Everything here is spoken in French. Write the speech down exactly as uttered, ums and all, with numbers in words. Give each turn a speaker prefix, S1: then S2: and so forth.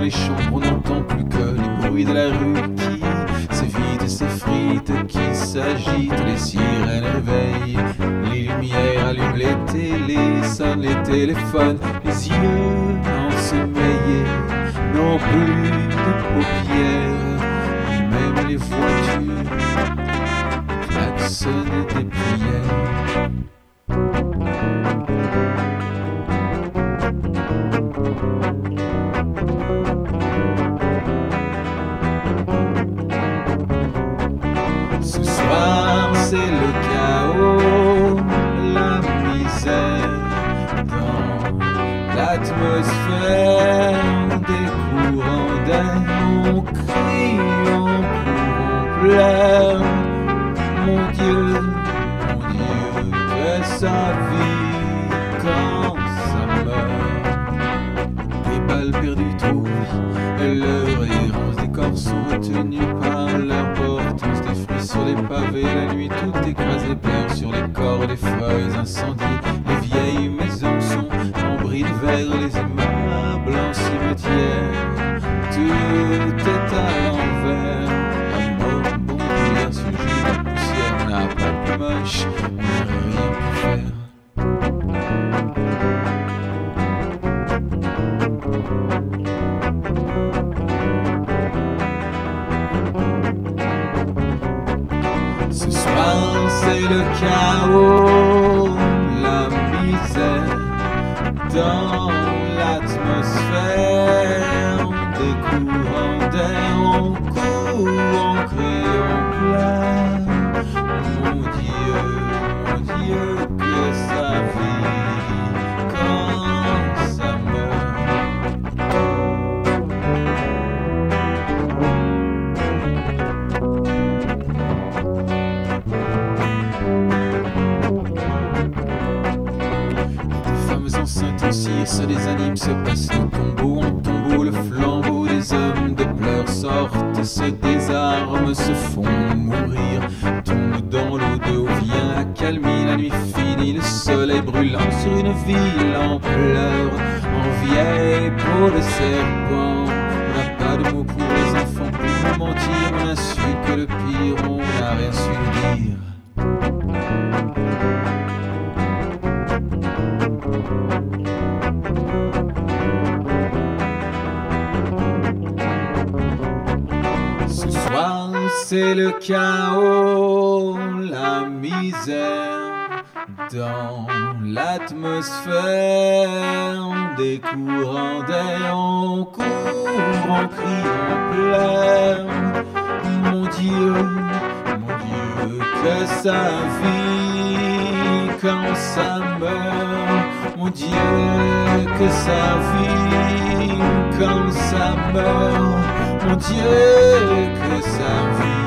S1: les chambres, on n'entend plus que les bruits de la rue qui s'évitent et s'effritent, qui s'agitent, les sirènes réveillent, les lumières allument les télés, sonnent les téléphones, les yeux ensommeillés n'ont plus de paupières, ni même les voitures klaxonnent des prières. Ce soir c'est le chaos, la misère dans l'atmosphère, des courants d'air, on crie, on court, on pleure. Mon Dieu, mon Dieu, que ça vit quand ça meurt. Des balles perdues trop vite, leur errance, des corps sont retenus par leur portance, des fruits sur les pavés, la nuit tout écrasé, pleure sur les corps et les feuilles incendiées. Les vieilles maisons sont en bris de verre, les immeubles en cimetière, tout est à l'envers. La mort bondit surgit de poussière, on n'a pas plus moche, on n'aurait rien pu faire. Ce soir c'est le chaos, la misère dans l'atmosphère, des courants d'air, on court, on crie, on pleure. Mon Dieu, mon Dieu, que ça vit quand ça enceintes aussi, et se désaniment, se passent de tombeau en tombeau, le flambeau des hommes de pleurs sortent, se désarment, se font mourir, tombent dans l'eau d'eau, vient accalmie, la nuit finie, le soleil brûlant sur une ville en pleurs, en vieille peau de serpent. On n'a pas de mots pour les enfants, pour nous mentir, on a su que le pire, on n'a rien su dire. Ce soir c'est le chaos, la misère dans l'atmosphère, des courants d'air, on court, on crie, on pleure. Mon Dieu, mon Dieu, que ça vit quand ça meurt. Mon Dieu, que ça vit quand ça meurt. Mon Dieu, que ça vit.